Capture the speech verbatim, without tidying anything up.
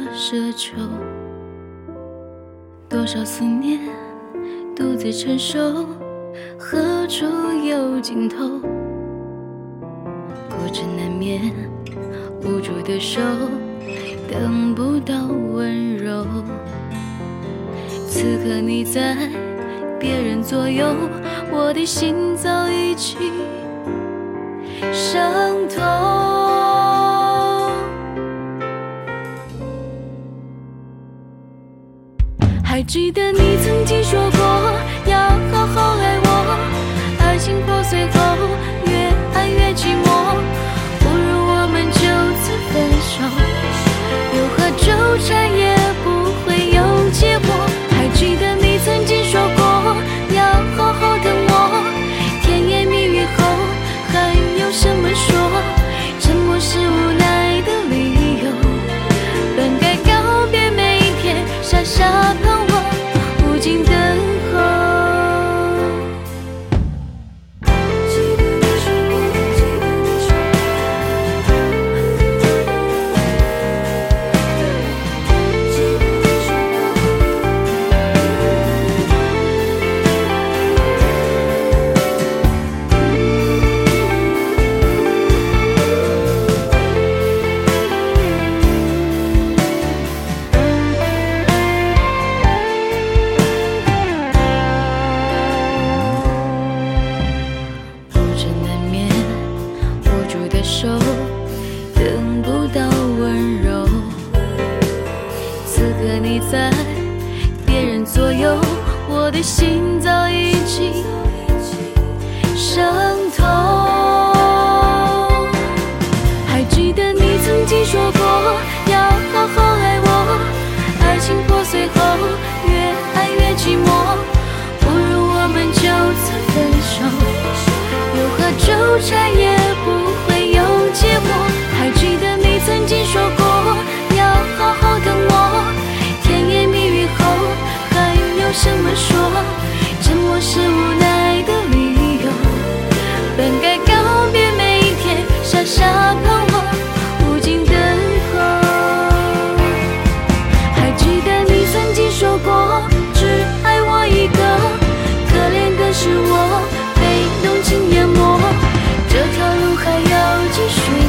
奢求，多少思念独自承受，何处有尽头？过程难免，无助的手等不到温柔。此刻你在别人左右，我的心早已经伤透。还记得你曾经说过要好好爱我，爱情破碎后越爱越寂寞，不如我们就此分手，又何纠缠也不会有结果。还记得你曾经说过要好好等我，甜言蜜语后还有什么说？沉默是无奈的理由，本该告别每一天，傻傻盼望无尽等候。手等不到温柔，此刻你在别人左右，我的心早已经伤透。还记得你曾经说过要好好爱我，爱情破碎后越爱越寂寞，不如我们就此分手，又何纠缠也不会有结果。还记得你曾经说过要好好等我，甜言蜜语后还有什么说？沉默是无奈的理由，本该告别每一天，傻傻盼望无尽等候。还记得你曾经说过只爱我一个，可怜的是我被动情淹没，这条路还要继续